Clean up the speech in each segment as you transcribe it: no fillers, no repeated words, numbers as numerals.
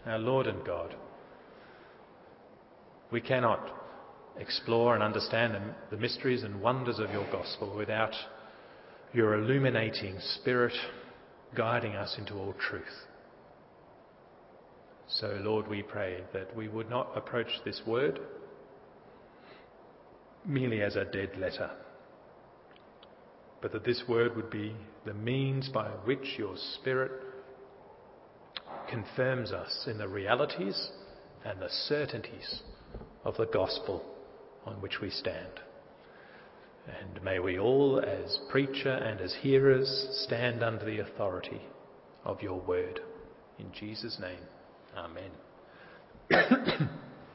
our Lord and God. We cannot explore and understand the mysteries and wonders of your gospel without your illuminating Spirit guiding us into all truth. So, Lord, we pray that we would not approach this word merely as a dead letter, but that this word would be the means by which your Spirit confirms us in the realities and the certainties of the gospel on which we stand. And may we all, as preacher and as hearers, stand under the authority of your word. In Jesus' name, amen.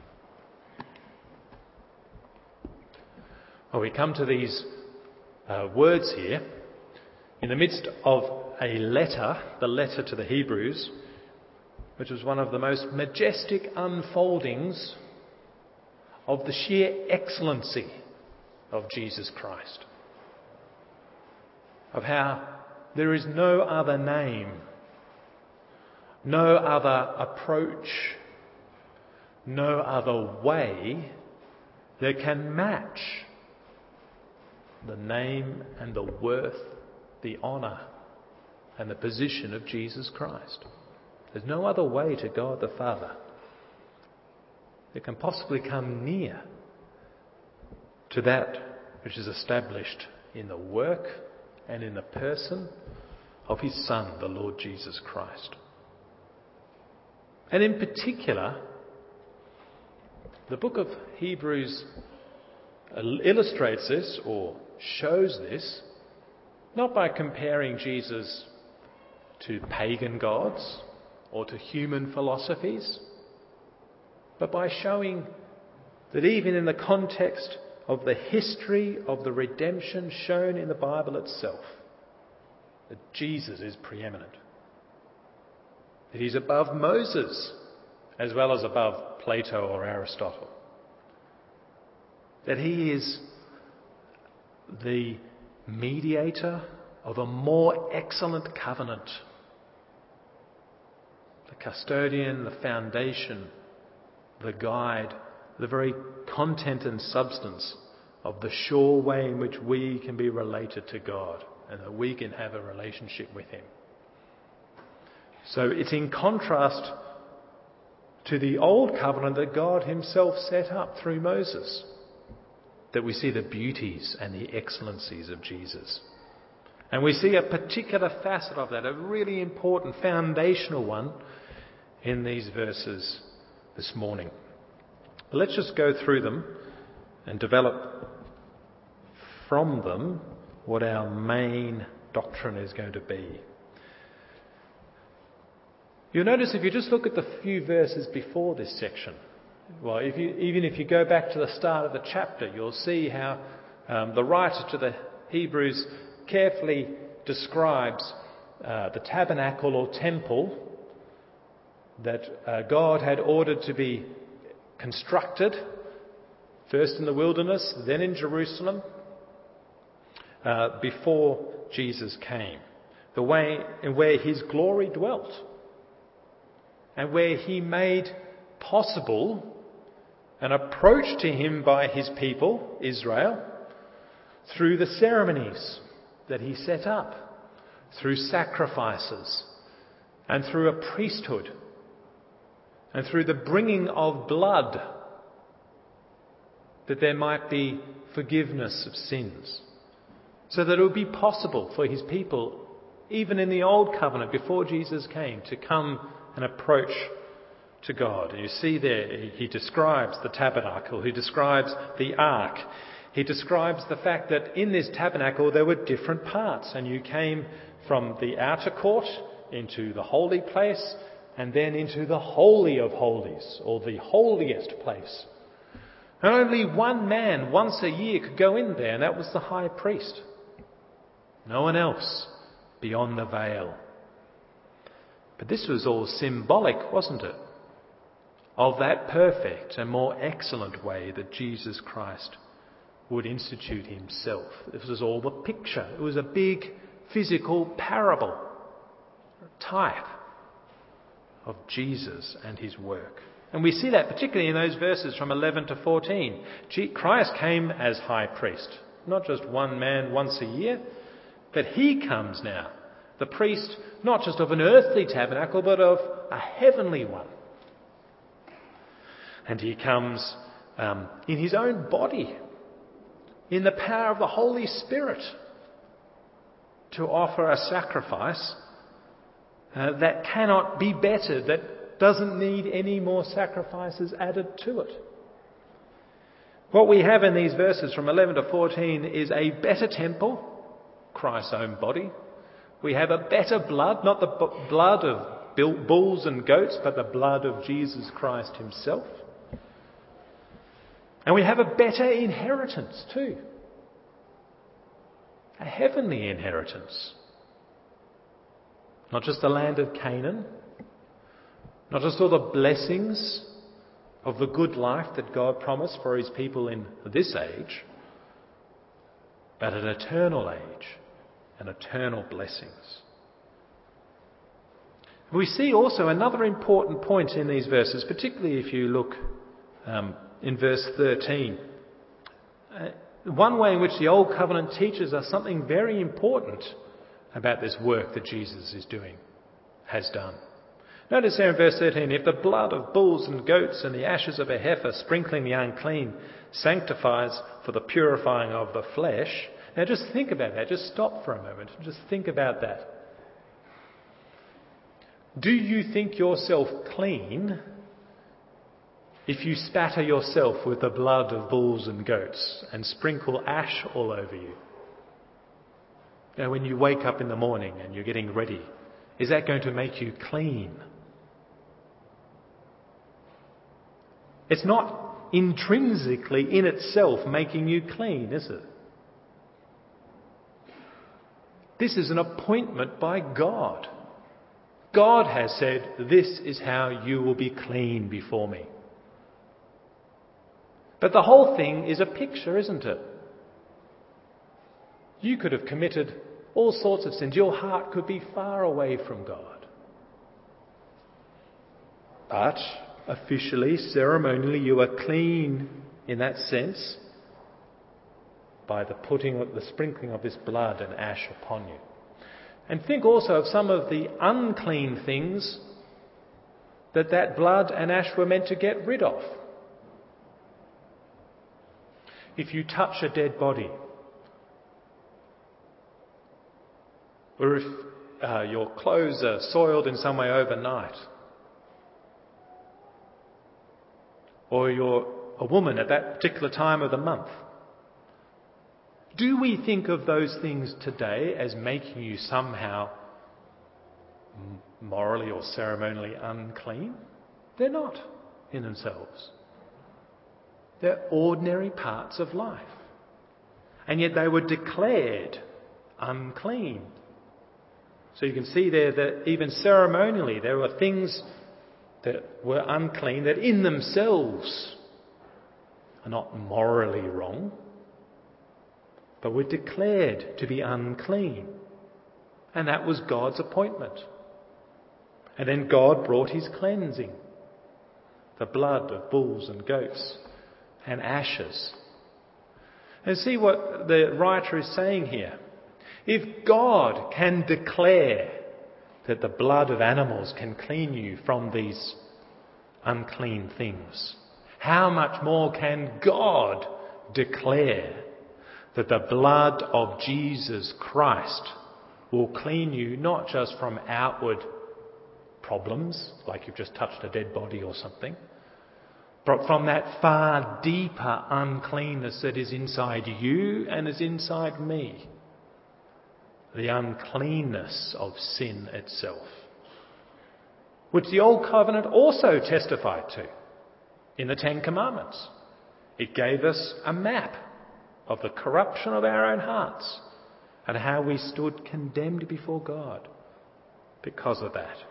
Well, we come to these words here in the midst of a letter, the letter to the Hebrews, which was one of the most majestic unfoldings of the sheer excellency of Jesus Christ, of how there is no other name, no other approach, no other way that can match the name and the worth, the honour and the position of Jesus Christ. There's no other way to God the Father that can possibly come near to that which is established in the work and in the person of his Son, the Lord Jesus Christ. And in particular, the book of Hebrews illustrates this or shows this not by comparing Jesus to pagan gods or to human philosophies, but by showing that even in the context of the history of the redemption shown in the Bible itself, that Jesus is preeminent. That he's above Moses as well as above Plato or Aristotle. That he is the mediator of a more excellent covenant. The custodian, the foundation, the guide, the very content and substance of the sure way in which we can be related to God and that we can have a relationship with him. So it's in contrast to the old covenant that God himself set up through Moses that we see the beauties and the excellencies of Jesus. And we see a particular facet of that, a really important foundational one in these verses this morning. But let's just go through them and develop from them what our main doctrine is going to be. You'll notice if you just look at the few verses before this section, well, even if you go back to the start of the chapter, you'll see how the writer to the Hebrews carefully describes the tabernacle or temple that God had ordered to be constructed, first in the wilderness, then in Jerusalem, before Jesus came. The way in where his glory dwelt and where he made possible an approach to him by his people, Israel, through the ceremonies that he set up, through sacrifices and through a priesthood and through the bringing of blood, that there might be forgiveness of sins, so that it would be possible for his people, even in the old covenant before Jesus came, to come and approach to God. And you see there, he describes the tabernacle, he describes the ark, he describes the fact that in this tabernacle there were different parts, and you came from the outer court into the holy place and then into the Holy of Holies, or the holiest place. And only one man once a year could go in there, and that was the high priest. No one else beyond the veil. But this was all symbolic, wasn't it, of that perfect and more excellent way that Jesus Christ would institute himself. This was all the picture. It was a big physical parable, type of Jesus and his work. And we see that particularly in those verses from 11 to 14. Christ came as high priest, not just one man once a year, but he comes now, the priest not just of an earthly tabernacle, but of a heavenly one. And he comes in his own body, in the power of the Holy Spirit, to offer a sacrifice that cannot be bettered, that doesn't need any more sacrifices added to it. What we have in these verses from 11 to 14 is a better temple, Christ's own body. We have a better blood, not the blood of bulls and goats, but the blood of Jesus Christ himself. And we have a better inheritance too. A heavenly inheritance. Not just the land of Canaan, not just all the blessings of the good life that God promised for his people in this age, but an eternal age and eternal blessings. We see also another important point in these verses, particularly if you look in verse 13. One way in which the Old Covenant teaches us something very important about this work that Jesus is doing, has done. Notice there in verse 13, if the blood of bulls and goats and the ashes of a heifer sprinkling the unclean sanctifies for the purifying of the flesh. Now just think about that. Just stop for a moment and just think about that. Do you think yourself clean if you spatter yourself with the blood of bulls and goats and sprinkle ash all over you? Now, when you wake up in the morning and you're getting ready, is that going to make you clean? It's not intrinsically in itself making you clean, is it? This is an appointment by God. God has said, this is how you will be clean before me. But the whole thing is a picture, isn't it? You could have committed all sorts of sins. Your heart could be far away from God. But officially, ceremonially, you are clean in that sense by the sprinkling of this blood and ash upon you. And think also of some of the unclean things that blood and ash were meant to get rid of. If you touch a dead body, or if your clothes are soiled in some way overnight, or you're a woman at that particular time of the month, do we think of those things today as making you somehow morally or ceremonially unclean? They're not in themselves. They're ordinary parts of life. And yet they were declared unclean. So you can see there that even ceremonially there were things that were unclean that in themselves are not morally wrong, but were declared to be unclean. And that was God's appointment. And then God brought his cleansing. The blood of bulls and goats and ashes. And see what the writer is saying here. If God can declare that the blood of animals can clean you from these unclean things, how much more can God declare that the blood of Jesus Christ will clean you not just from outward problems, like you've just touched a dead body or something, but from that far deeper uncleanness that is inside you and is inside me. The uncleanness of sin itself, which the Old Covenant also testified to in the Ten Commandments. It gave us a map of the corruption of our own hearts and how we stood condemned before God because of that.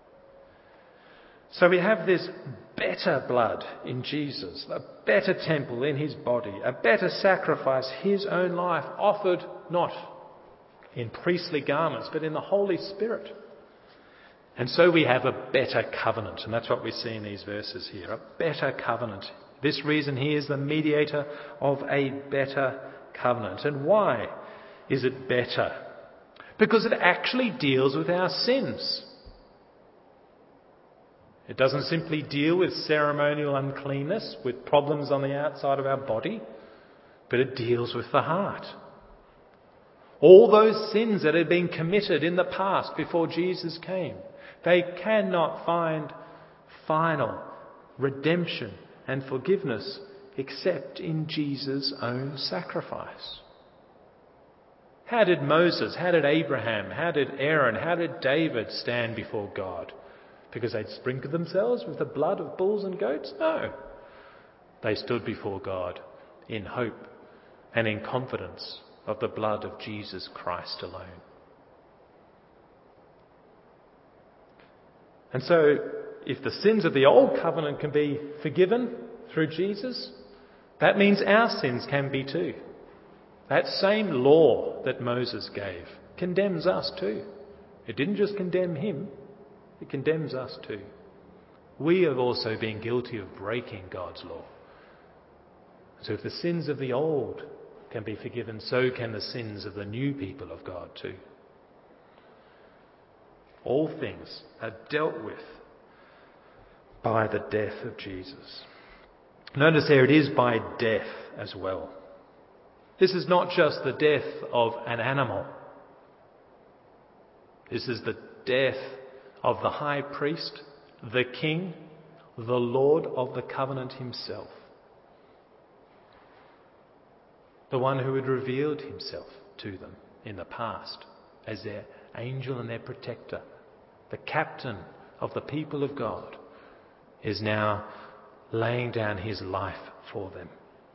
So we have this better blood in Jesus, a better temple in his body, a better sacrifice, his own life, offered not in priestly garments, but in the Holy Spirit. And so we have a better covenant, and that's what we see in these verses here, a better covenant. This reason he is the mediator of a better covenant. And why is it better? Because it actually deals with our sins. It doesn't simply deal with ceremonial uncleanness, with problems on the outside of our body, but it deals with the heart. All those sins that had been committed in the past before Jesus came, they cannot find final redemption and forgiveness except in Jesus' own sacrifice. How did Moses, how did Abraham, how did Aaron, how did David stand before God? Because they'd sprinkled themselves with the blood of bulls and goats? No. They stood before God in hope and in confidence of the blood of Jesus Christ alone. And so, if the sins of the old covenant can be forgiven through Jesus, that means our sins can be too. That same law that Moses gave condemns us too. It didn't just condemn him, it condemns us too. We have also been guilty of breaking God's law. So if the sins of the old can be forgiven, so can the sins of the new people of God too. All things are dealt with by the death of Jesus. Notice there it is by death as well. This is not just the death of an animal. This is the death of the high priest, the king, the Lord of the covenant himself. The one who had revealed himself to them in the past as their angel and their protector, the captain of the people of God, is now laying down his life for them.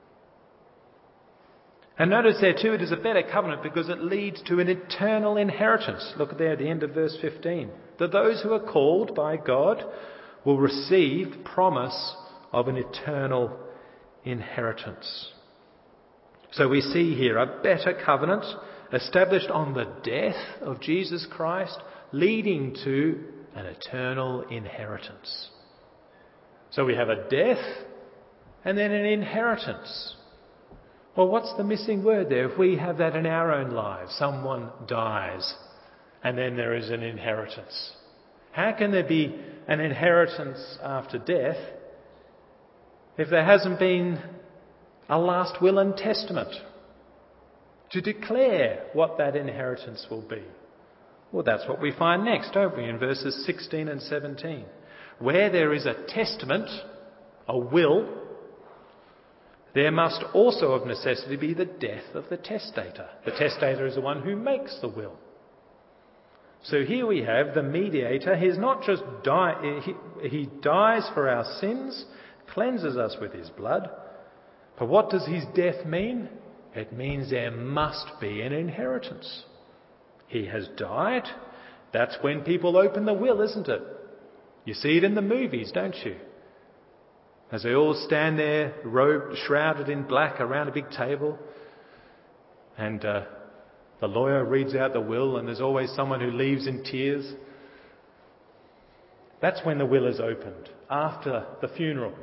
And notice there too, it is a better covenant because it leads to an eternal inheritance. Look there at the end of verse 15. That those who are called by God will receive promise of an eternal inheritance. So we see here a better covenant established on the death of Jesus Christ, leading to an eternal inheritance. So we have a death and then an inheritance. Well, what's the missing word there? If we have that in our own lives, someone dies and then there is an inheritance. How can there be an inheritance after death if there hasn't been a last will and testament to declare what that inheritance will be? Well, that's what we find next, don't we, in verses 16 and 17. Where there is a testament, a will, there must also of necessity be the death of the testator. The testator is the one who makes the will. So here we have the mediator. He's not just he dies for our sins, cleanses us with his blood. But what does his death mean? It means there must be an inheritance. He has died. That's when people open the will, isn't it? You see it in the movies, don't you? As they all stand there, robed, shrouded in black around a big table. And the lawyer reads out the will and there's always someone who leaves in tears. That's when the will is opened, after the funeral.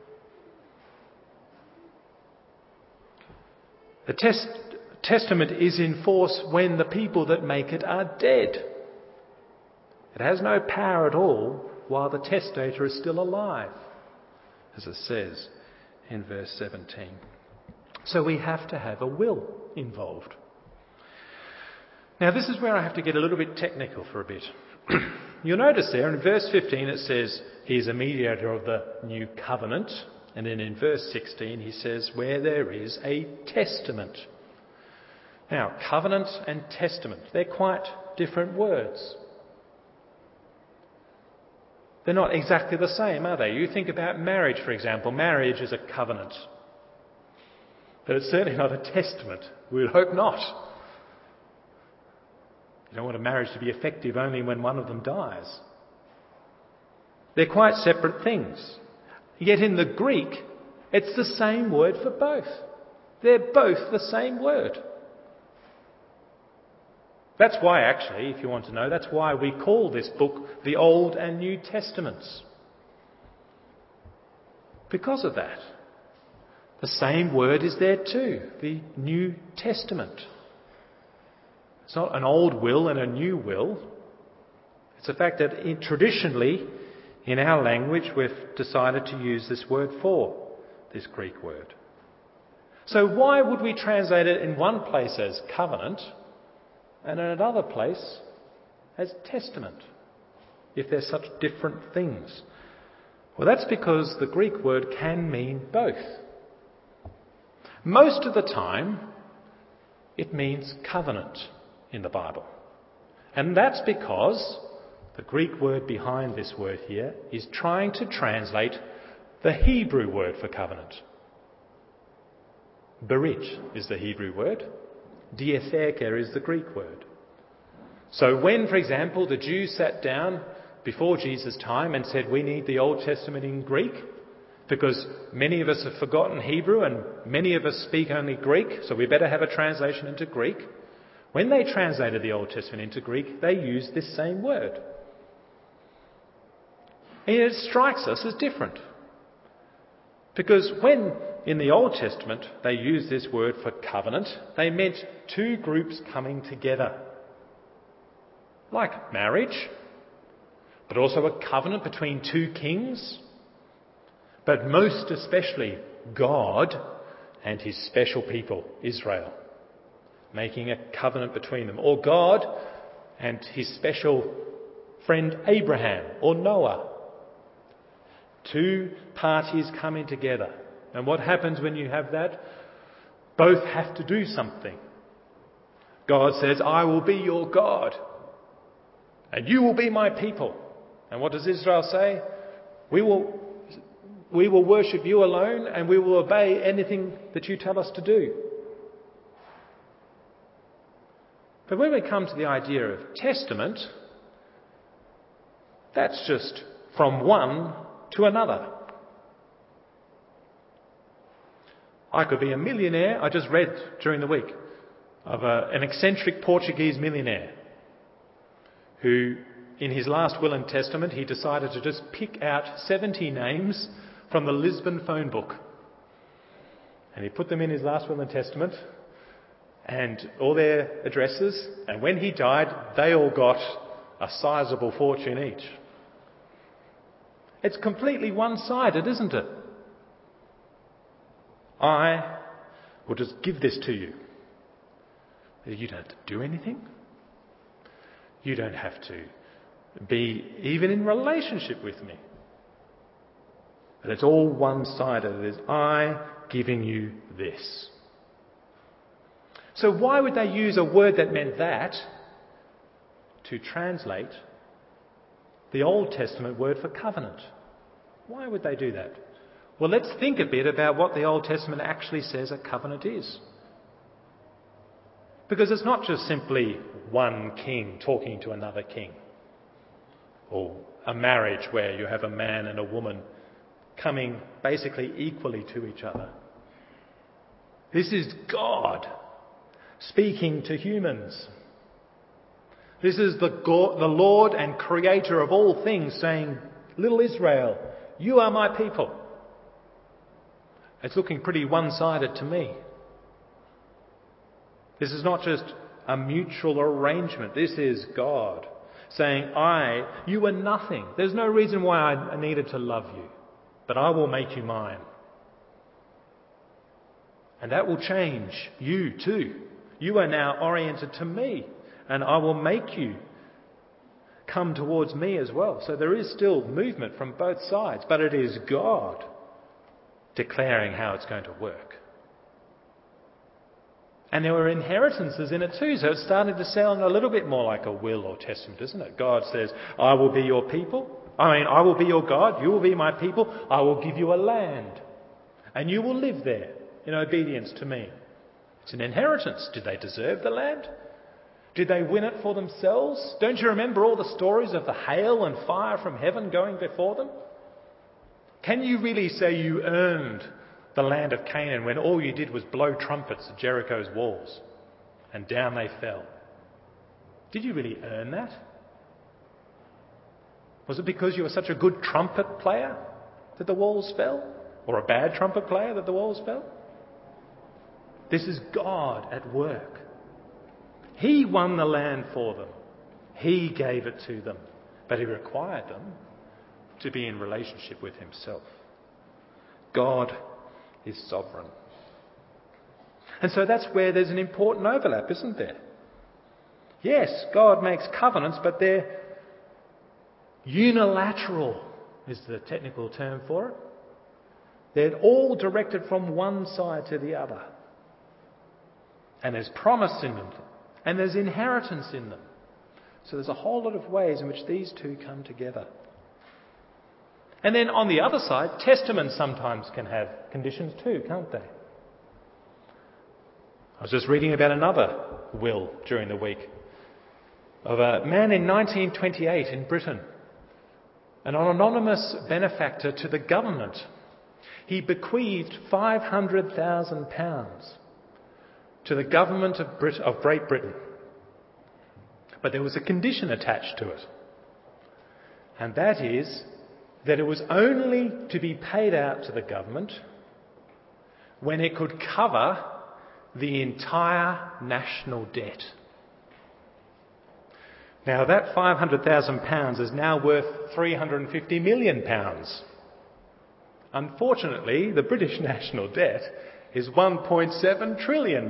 The testament is in force when the people that make it are dead. It has no power at all while the testator is still alive, as it says in verse 17. So we have to have a will involved. Now this is where I have to get a little bit technical for a bit. You'll notice there in verse 15 it says he's a mediator of the new covenant. And then in verse 16 he says where there is a testament. Now covenant and testament, they're quite different words. They're not exactly the same, are they? You think about marriage, for example. Marriage is a covenant. But it's certainly not a testament. We would hope not. You don't want a marriage to be effective only when one of them dies. They're quite separate things. Yet in the Greek, it's the same word for both. They're both the same word. That's why, actually, if you want to know, that's why we call this book the Old and New Testaments. Because of that. The same word is there too, the New Testament. It's not an old will and a new will. It's the fact that traditionally, in our language, we've decided to use this word for this Greek word. So why would we translate it in one place as covenant and in another place as testament, if they're such different things? Well, that's because the Greek word can mean both. Most of the time, it means covenant in the Bible. And that's because the Greek word behind this word here is trying to translate the Hebrew word for covenant. Berit is the Hebrew word. Diatheke is the Greek word. So when, for example, the Jews sat down before Jesus' time and said, we need the Old Testament in Greek, because many of us have forgotten Hebrew and many of us speak only Greek, so we better have a translation into Greek. When they translated the Old Testament into Greek, they used this same word. And it strikes us as different. Because when in the Old Testament they used this word for covenant, they meant two groups coming together. Like marriage, but also a covenant between two kings. But most especially God and his special people, Israel, making a covenant between them. Or God and his special friend Abraham or Noah. Two parties coming together. And what happens when you have that? Both have to do something. God says, I will be your God. And you will be my people. And what does Israel say? We will worship you alone and we will obey anything that you tell us to do. But when we come to the idea of testament, that's just from one to another. I could be a millionaire. I just read during the week of an eccentric Portuguese millionaire who, in his last will and testament, he decided to just pick out 70 names from the Lisbon phone book. And he put them in his last will and testament and all their addresses. And when he died, they all got a sizable fortune each. It's completely one-sided, isn't it? I will just give this to you. You don't have to do anything. You don't have to be even in relationship with me. But it's all one-sided. It is I giving you this. So why would they use a word that meant that to translate the Old Testament word for covenant? Why would they do that? Well, let's think a bit about what the Old Testament actually says a covenant is. Because it's not just simply one king talking to another king, or a marriage where you have a man and a woman coming basically equally to each other. This is God speaking to humans. This is the Lord and Creator of all things saying, little Israel, you are my people. It's looking pretty one-sided to me. This is not just a mutual arrangement. This is God saying, you are nothing. There's no reason why I needed to love you, but I will make you mine. And that will change you too. You are now oriented to me, and I will make you come towards me as well. So there is still movement from both sides, but it is God declaring how it's going to work. And there were inheritances in it too, so it's starting to sound a little bit more like a will or testament, isn't it? God says, I will be your people. I will be your God. You will be my people. I will give you a land. And you will live there in obedience to me. It's an inheritance. Did they deserve the land? Did they win it for themselves? Don't you remember all the stories of the hail and fire from heaven going before them? Can you really say you earned the land of Canaan when all you did was blow trumpets at Jericho's walls and down they fell? Did you really earn that? Was it because you were such a good trumpet player that the walls fell? Or a bad trumpet player that the walls fell? This is God at work. He won the land for them. He gave it to them. But he required them to be in relationship with himself. God is sovereign. And so that's where there's an important overlap, isn't there? Yes, God makes covenants, but they're unilateral, is the technical term for it. They're all directed from one side to the other. And there's promise in them. And there's inheritance in them. So there's a whole lot of ways in which these two come together. And then on the other side, testaments sometimes can have conditions too, can't they? I was just reading about another will during the week of a man in 1928 in Britain, an anonymous benefactor to the government. He bequeathed £500,000 to the government of Great Britain. But there was a condition attached to it. And that is that it was only to be paid out to the government when it could cover the entire national debt. Now that £500,000 is now worth £350 million. Unfortunately, the British national debt is £1.7 trillion.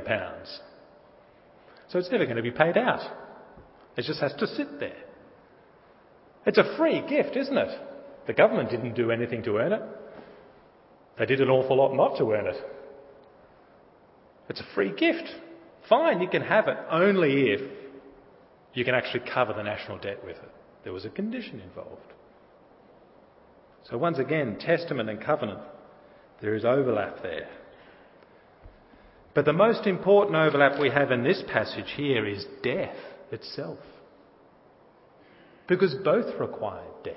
So it's never going to be paid out. It just has to sit there. It's a free gift, isn't it? The government didn't do anything to earn it. They did an awful lot not to earn it. It's a free gift. Fine, you can have it only if you can actually cover the national debt with it. There was a condition involved. So once again, testament and covenant, there is overlap there. But the most important overlap we have in this passage here is death itself. Because both required death.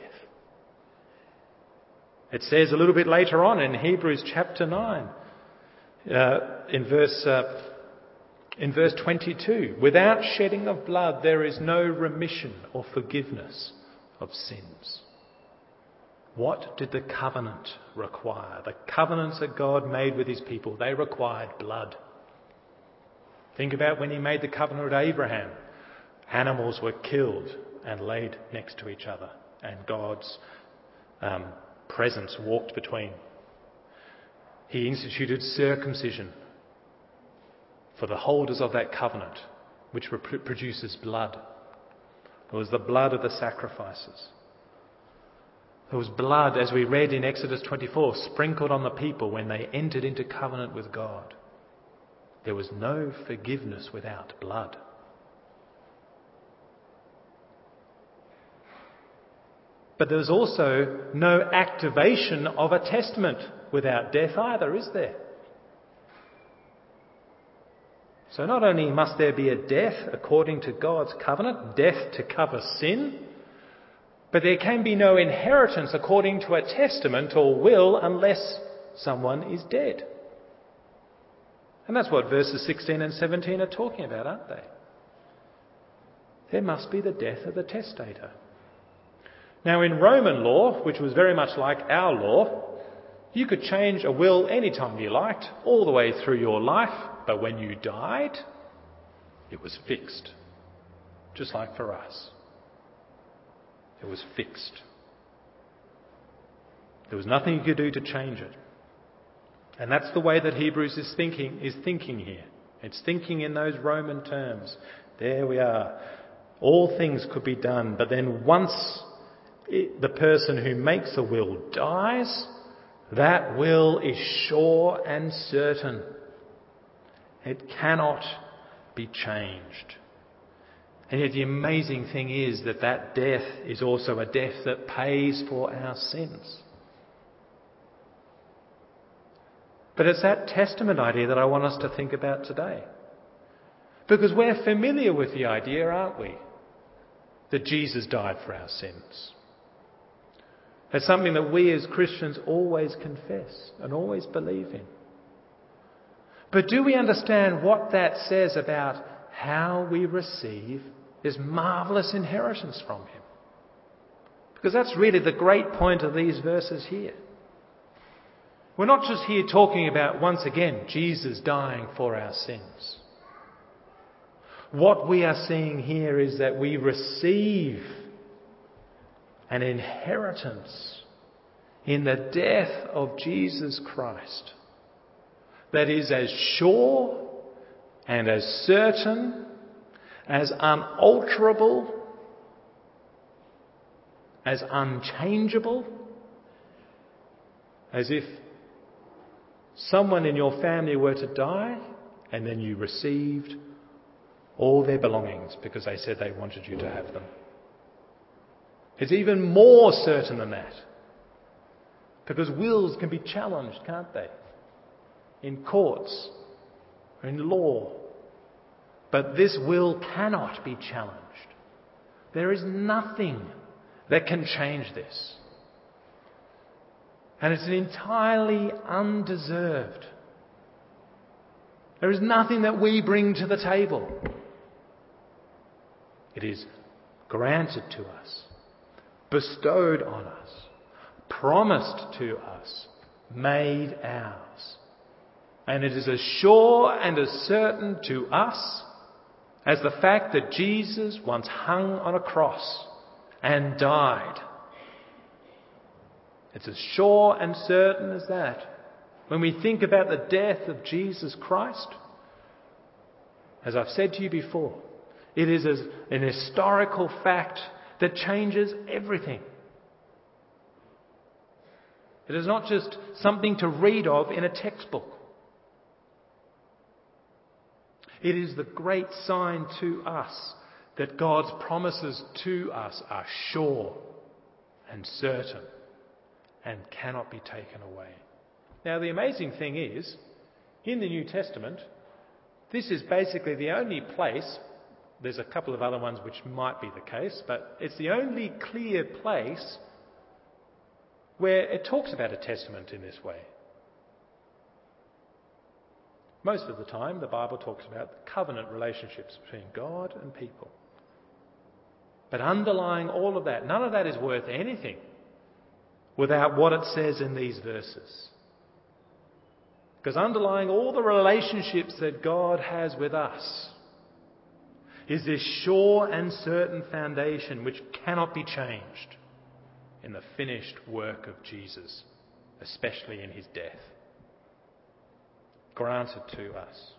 It says a little bit later on in Hebrews chapter 9, in verse 22, without shedding of blood there is no remission or forgiveness of sins. What did the covenant require? The covenants that God made with his people, they required blood. Think about when he made the covenant with Abraham. Animals were killed and laid next to each other, and God's presence walked between. He instituted circumcision for the holders of that covenant, which produces blood. It was the blood of the sacrifices. There was blood, as we read in Exodus 24, sprinkled on the people when they entered into covenant with God. There was no forgiveness without blood. But there's also no activation of a testament without death either, is there? So not only must there be a death according to God's covenant, death to cover sin, but there can be no inheritance according to a testament or will unless someone is dead. And that's what verses 16 and 17 are talking about, aren't they? There must be the death of the testator. Now in Roman law, which was very much like our law, you could change a will any time you liked, all the way through your life, but when you died, it was fixed. Just like for us. It was fixed. There was nothing you could do to change it. And that's the way that Hebrews is thinking here. It's thinking in those Roman terms. There we are. All things could be done, but then once the person who makes a will dies, that will is sure and certain. It cannot be changed. And yet the amazing thing is that death is also a death that pays for our sins. But it's that testament idea that I want us to think about today. Because we're familiar with the idea, aren't we? That Jesus died for our sins. It's something that we as Christians always confess and always believe in. But do we understand what that says about how we receive this marvellous inheritance from him. Because that's really the great point of these verses here. We're not just here talking about, once again, Jesus dying for our sins. What we are seeing here is that we receive an inheritance in the death of Jesus Christ that is as sure and as certain, as unalterable, as unchangeable, as if someone in your family were to die and then you received all their belongings because they said they wanted you to have them. It's even more certain than that, because wills can be challenged, can't they? In courts or in law. But this will cannot be challenged. There is nothing that can change this. And it's entirely undeserved. There is nothing that we bring to the table. It is granted to us, bestowed on us, promised to us, made ours. And it is as sure and as certain to us as the fact that Jesus once hung on a cross and died. It's as sure and certain as that. When we think about the death of Jesus Christ, as I've said to you before, it is an historical fact that changes everything. It is not just something to read of in a textbook. It is the great sign to us that God's promises to us are sure and certain and cannot be taken away. Now, the amazing thing is, in the New Testament, this is basically the only place, there's a couple of other ones which might be the case, but it's the only clear place where it talks about a testament in this way. Most of the time, the Bible talks about the covenant relationships between God and people. But underlying all of that, none of that is worth anything without what it says in these verses. Because underlying all the relationships that God has with us is this sure and certain foundation which cannot be changed in the finished work of Jesus, especially in his death. Granted to us.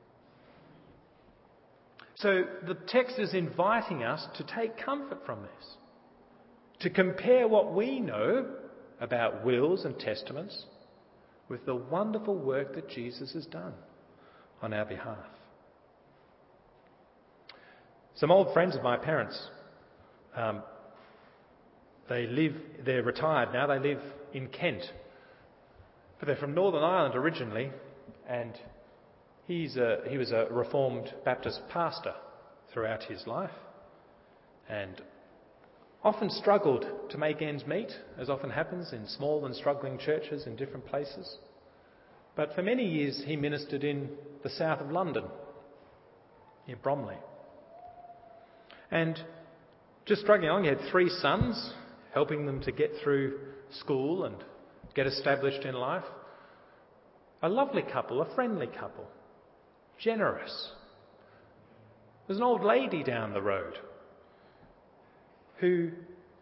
So the text is inviting us to take comfort from this, to compare what we know about wills and testaments with the wonderful work that Jesus has done on our behalf. Some old friends of my parents, they're retired now, they live in Kent, but they're from Northern Ireland originally, and he was a Reformed Baptist pastor throughout his life and often struggled to make ends meet, as often happens in small and struggling churches in different places. But for many years he ministered in the south of London, near Bromley. And just struggling along, he had 3 sons, helping them to get through school and get established in life. A lovely couple, a friendly couple, generous. There's an old lady down the road who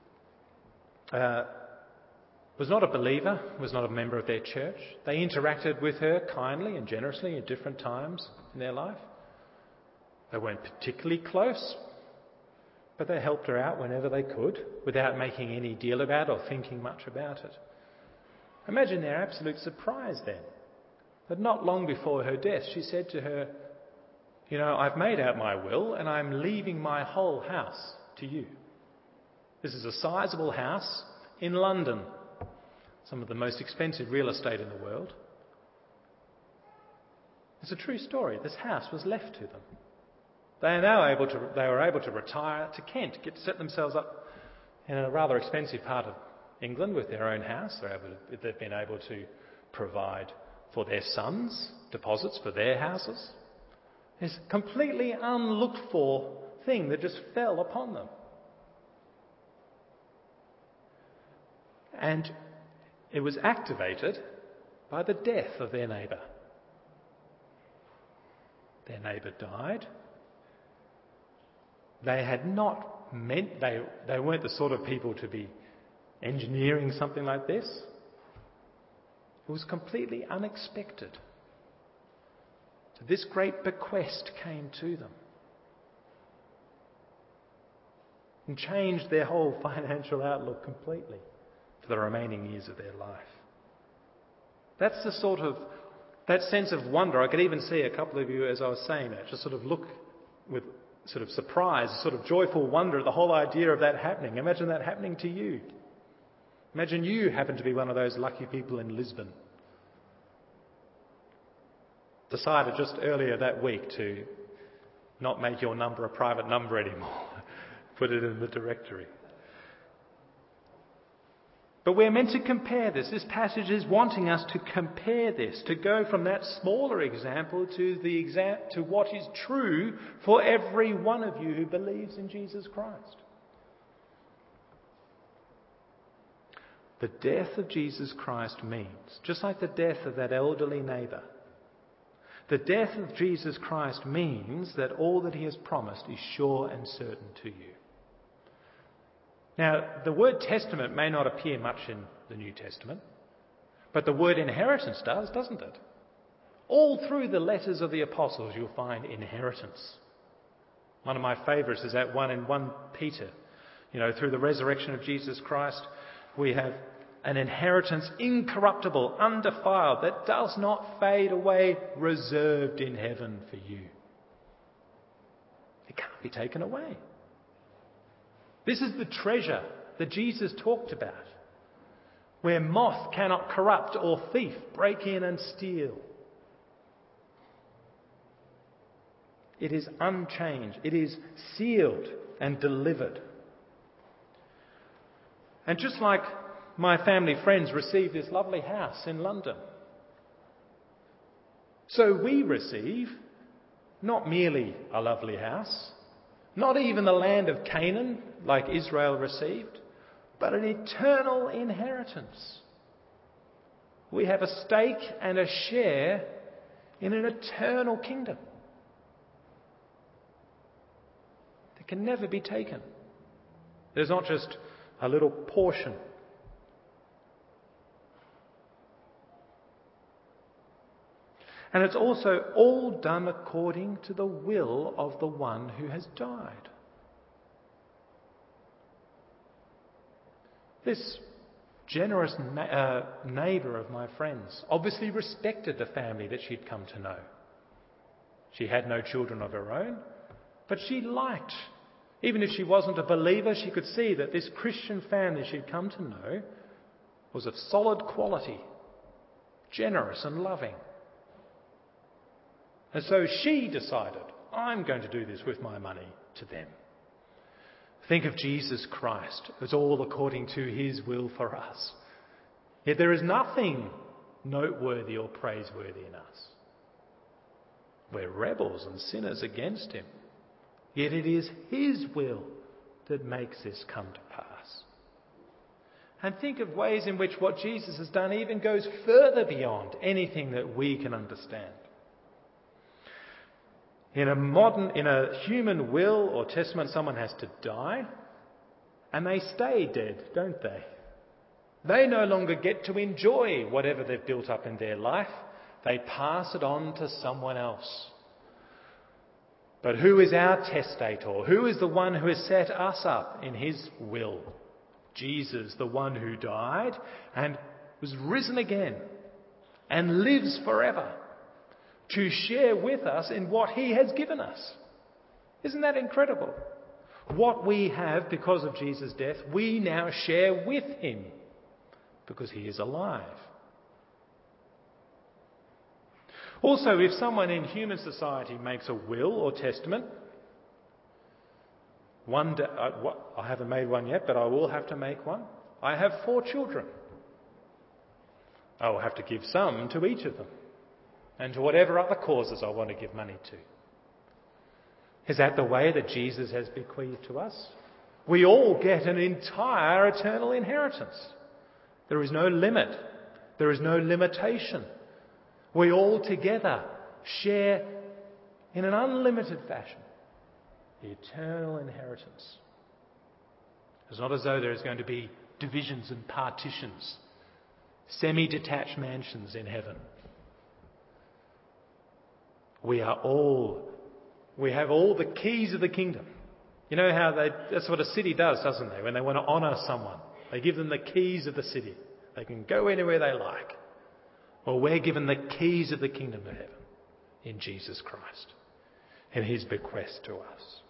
was not a believer, was not a member of their church. They interacted with her kindly and generously at different times in their life. They weren't particularly close, but they helped her out whenever they could without making any deal about it or thinking much about it. Imagine their absolute surprise then, that not long before her death, she said to her, I've made out my will and I'm leaving my whole house to you. This is a sizable house in London, some of the most expensive real estate in the world. It's a true story. This house was left to them. They were able to retire to Kent, get to set themselves up in a rather expensive part of England with their own house. They've been able to provide for their sons deposits for their houses. It's completely unlooked for thing that just fell upon them. And it was activated by the death of their neighbour. Their neighbour died. They had not meant, they weren't the sort of people to be engineering something like this. It was completely unexpected. So this great bequest came to them and changed their whole financial outlook completely for the remaining years of their life. That's the sort of, that sense of wonder. I could even see a couple of you, as I was saying that, just sort of look with sort of surprise, sort of joyful wonder at the whole idea of that happening. Imagine that happening to you. Imagine you happen to be one of those lucky people in Lisbon. Decided just earlier that week to not make your number a private number anymore. Put it in the directory. But we're meant to compare this. This passage is wanting us to compare this, to go from that smaller example to what is true for every one of you who believes in Jesus Christ. The death of Jesus Christ means, just like the death of that elderly neighbour, the death of Jesus Christ means that all that he has promised is sure and certain to you. Now, the word testament may not appear much in the New Testament, but the word inheritance does, doesn't it? All through the letters of the apostles you'll find inheritance. One of my favourites is that one in 1 Peter. Through the resurrection of Jesus Christ, we have an inheritance incorruptible, undefiled, that does not fade away, reserved in heaven for you. It can't be taken away. This is the treasure that Jesus talked about, where moth cannot corrupt or thief break in and steal. It is unchanged. It is sealed and delivered. And just like my family friends received this lovely house in London, so we receive not merely a lovely house, not even the land of Canaan like Israel received, but an eternal inheritance. We have a stake and a share in an eternal kingdom that can never be taken. There's not just a little portion. And it's also all done according to the will of the one who has died. This generous neighbour of my friend's obviously respected the family that she'd come to know. She had no children of her own, but she liked, even if she wasn't a believer, she could see that this Christian family she'd come to know was of solid quality, generous and loving. And so she decided, I'm going to do this with my money to them. Think of Jesus Christ as all according to his will for us. Yet there is nothing noteworthy or praiseworthy in us. We're rebels and sinners against him. Yet it is his will that makes this come to pass. And think of ways in which what Jesus has done even goes further beyond anything that we can understand. In a human will or testament, someone has to die, and they stay dead, don't they? They no longer get to enjoy whatever they've built up in their life. They pass it on to someone else. But who is our testator? Who is the one who has set us up in his will? Jesus, the one who died and was risen again and lives forever, to share with us in what he has given us. Isn't that incredible? What we have because of Jesus' death, we now share with him because he is alive. Also, if someone in human society makes a will or testament, one day, I haven't made one yet, but I will have to make one. I have 4 children. I will have to give some to each of them, and to whatever other causes I want to give money to. Is that the way that Jesus has bequeathed to us? We all get an entire eternal inheritance. There is no limit. There is no limitation. We all together share in an unlimited fashion the eternal inheritance. It's not as though there is going to be divisions and partitions, semi-detached mansions in heaven. We have all the keys of the kingdom. You know how that's what a city does, doesn't they? When they want to honour someone, they give them the keys of the city. They can go anywhere they like. Well, we're given the keys of the kingdom of heaven in Jesus Christ and his bequest to us.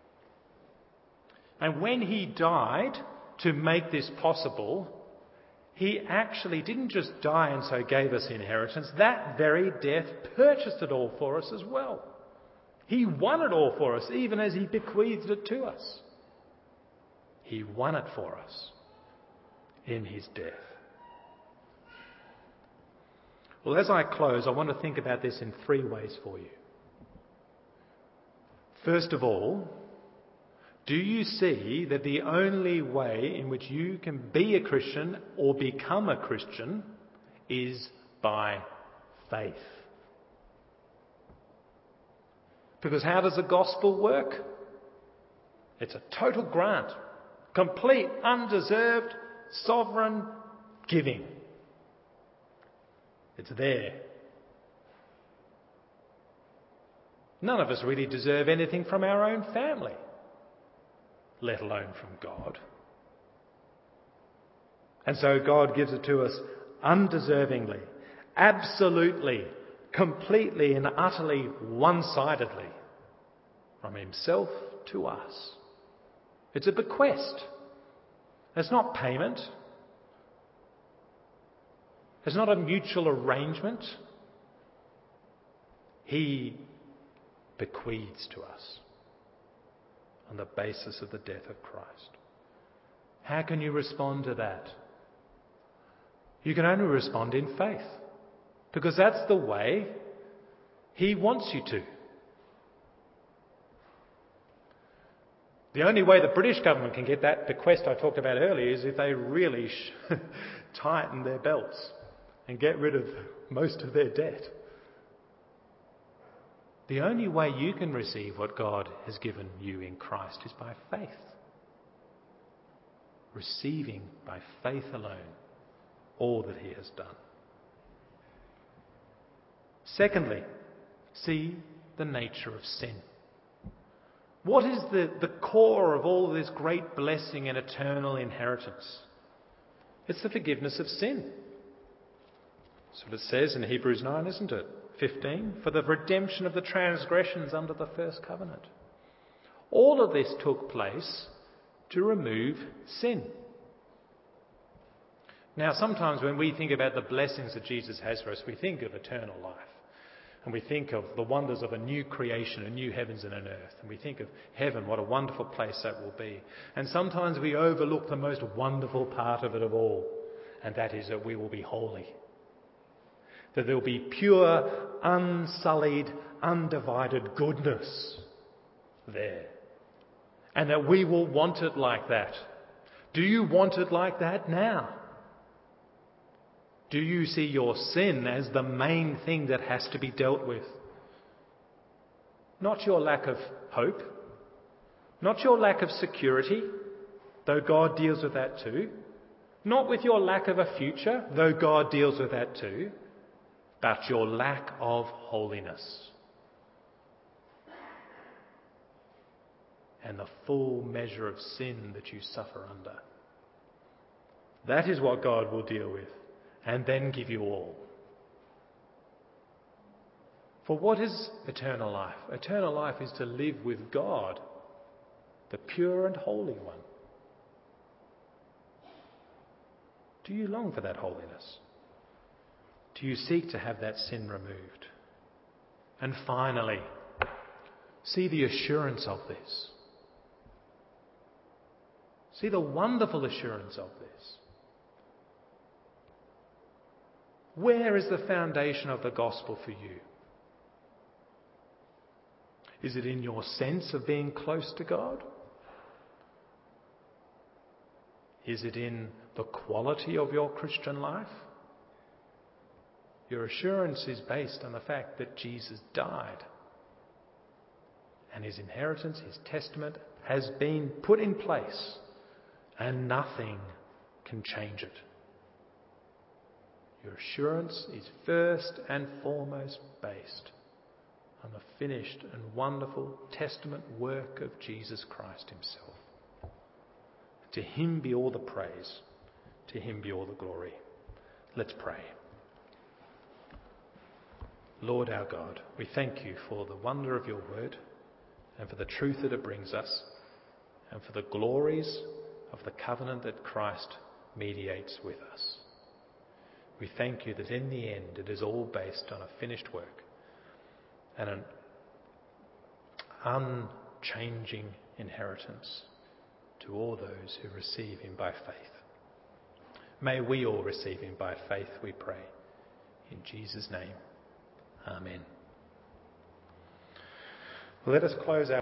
And when he died to make this possible, he actually didn't just die and so gave us inheritance. That very death purchased it all for us as well. He won it all for us, even as he bequeathed it to us. He won it for us in his death. Well, as I close, I want to think about this in 3 ways for you. First of all, do you see that the only way in which you can be a Christian or become a Christian is by faith? Because how does the gospel work? It's a total grant, complete, undeserved, sovereign giving. It's there. None of us really deserve anything from our own family, let alone from God. And so God gives it to us undeservingly, absolutely, completely and utterly one-sidedly, from himself to us. It's a bequest. It's not payment. It's not a mutual arrangement. He bequeaths to us on the basis of the death of Christ. How can you respond to that? You can only respond in faith, because that's the way he wants you to. The only way the British government can get that bequest I talked about earlier is if they really tighten their belts and get rid of most of their debt. The only way you can receive what God has given you in Christ is by faith. Receiving by faith alone all that he has done. Secondly, see the nature of sin. What is the core of all this great blessing and eternal inheritance? It's the forgiveness of sin. That's what it says in Hebrews 9, isn't it? 15, for the redemption of the transgressions under the first covenant. All of this took place to remove sin. Now, sometimes when we think about the blessings that Jesus has for us, we think of eternal life. And we think of the wonders of a new creation, a new heavens and an earth. And we think of heaven, what a wonderful place that will be. And sometimes we overlook the most wonderful part of it of all. And that is that we will be holy. That there will be pure, unsullied, undivided goodness there. And that we will want it like that. Do you want it like that now? Do you see your sin as the main thing that has to be dealt with? Not your lack of hope, not your lack of security, though God deals with that too. Not with your lack of a future, though God deals with that too. But your lack of holiness. And the full measure of sin that you suffer under. That is what God will deal with. And then give you all. For what is eternal life? Eternal life is to live with God, the pure and holy one. Do you long for that holiness? Do you seek to have that sin removed? And finally, see the assurance of this. See the wonderful assurance of this. Where is the foundation of the gospel for you? Is it in your sense of being close to God? Is it in the quality of your Christian life? Your assurance is based on the fact that Jesus died and his inheritance, his testament, has been put in place and nothing can change it. Your assurance is first and foremost based on the finished and wonderful testament work of Jesus Christ himself. To him be all the praise, to him be all the glory. Let's pray. Lord our God, we thank you for the wonder of your word and for the truth that it brings us and for the glories of the covenant that Christ mediates with us. We thank you that in the end it is all based on a finished work and an unchanging inheritance to all those who receive him by faith. May we all receive him by faith, we pray. In Jesus' name, amen. Let us close our